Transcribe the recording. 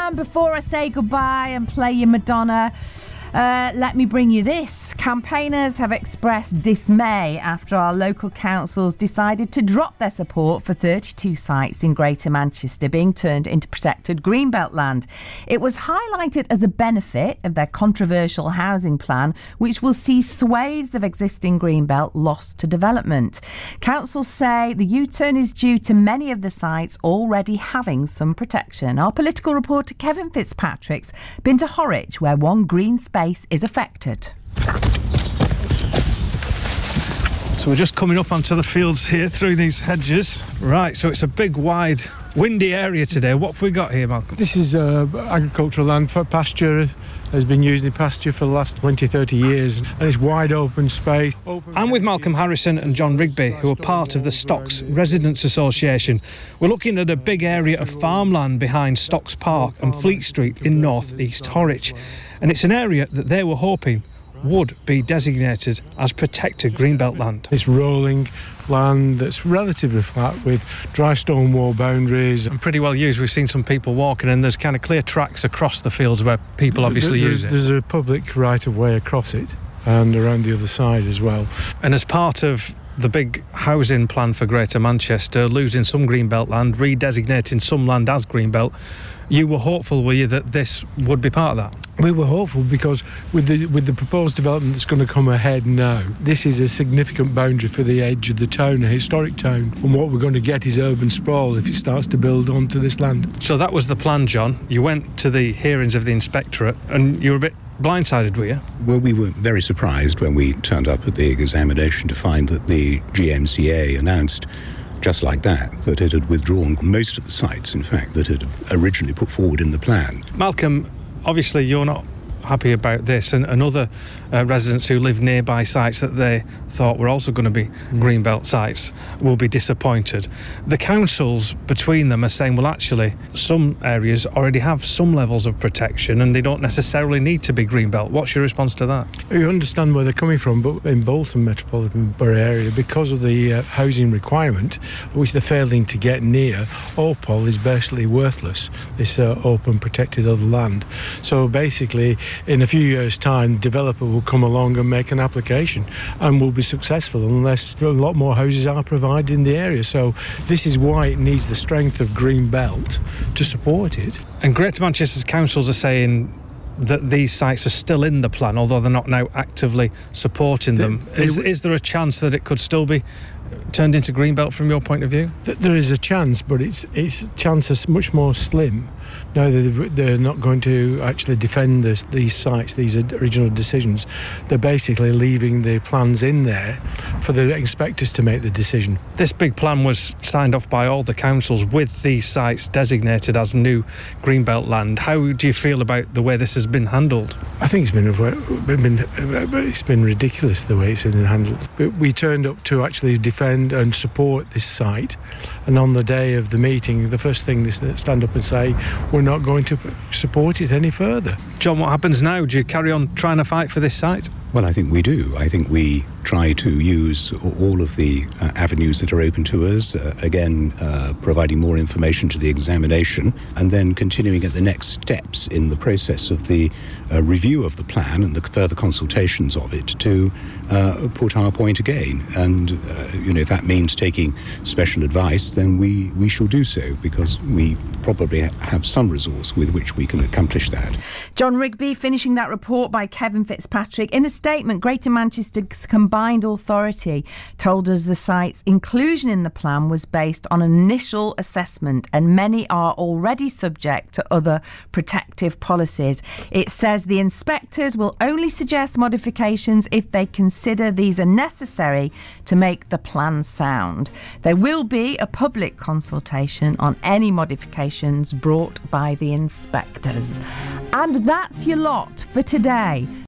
And before I say goodbye and play you Madonna, let me bring you this. Campaigners have expressed dismay after our local councils decided to drop their support for 32 sites in Greater Manchester being turned into protected greenbelt land. It was highlighted as a benefit of their controversial housing plan, which will see swathes of existing greenbelt lost to development. Councils say the U-turn is due to many of the sites already having some protection. Our political reporter Kevin Fitzpatrick's been to Horwich, where one green space is affected. So we're just coming up onto the fields here through these hedges. Right, so it's a big, wide, windy area today. What have we got here, Malcolm? This is agricultural land for pasture. Has been used in pasture for the last 20-30 years, and it's wide open space. I'm with Malcolm Harrison and John Rigby, who are part of the Stocks Residents Association. We're looking at a big area of farmland behind Stocks Park and Fleet Street in North East Horwich, and it's an area that they were hoping would be designated as protected greenbelt land. It's rolling land that's relatively flat with dry stone wall boundaries. And pretty well used. We've seen some people walking and there's kind of clear tracks across the fields where people obviously use it. There's a public right-of-way across it and around the other side as well. And as part of the big housing plan for Greater Manchester, losing some greenbelt land, redesignating some land as greenbelt, you were hopeful, were you, that this would be part of that? We were hopeful because with the proposed development that's going to come ahead now, this is a significant boundary for the edge of the town, a historic town, and what we're going to get is urban sprawl if it starts to build onto this land. So that was the plan, John. You went to the hearings of the inspectorate and you were a bit blindsided, were you? Well, we were very surprised when we turned up at the examination to find that the GMCA announced just like that it had withdrawn most of the sites, in fact, that had originally put forward in the plan. Malcolm, obviously you're not happy about this, and other residents who live nearby sites that they thought were also going to be greenbelt sites will be disappointed. The councils between them are saying, well, actually, some areas already have some levels of protection and they don't necessarily need to be greenbelt. What's your response to that? You understand where they're coming from, but in Bolton Metropolitan Borough area, because of the housing requirement, which they're failing to get near, Orpol is basically worthless, this open protected other land. So basically, in a few years' time, the developer will come along and make an application and will be successful unless a lot more houses are provided in the area. So this is why it needs the strength of Green Belt to support it. And Greater Manchester's councils are saying that these sites are still in the plan, although they're not now actively supporting them. Is there a chance that it could still be turned into greenbelt from your point of view? There is a chance, but its chance is much more slim. No, they're not going to actually defend these sites, these original decisions. They're basically leaving the plans in there for the inspectors to make the decision. This big plan was signed off by all the councils with these sites designated as new greenbelt land. How do you feel about the way this has been handled? I think it's been ridiculous the way it's been handled. But we turned up to actually defend and support this site, and on the day of the meeting, the first thing they stand up and say, we're not going to support it any further. John, what happens now? Do you carry on trying to fight for this site? Well, I think we do. I think we try to use all of the avenues that are open to us, providing more information to the examination, and then continuing at the next steps in the process of the review of the plan and the further consultations of it to put our point again. And, if that means taking special advice, then we shall do so, because we probably have some resource with which we can accomplish that. John Rigby finishing that report by Kevin Fitzpatrick. In a statement, Greater Manchester's Combined Authority told us the site's inclusion in the plan was based on an initial assessment, and many are already subject to other protective policies. It says the inspectors will only suggest modifications if they consider these are necessary to make the plan sound. There will be a public consultation on any modifications brought by the inspectors. And that's your lot for today.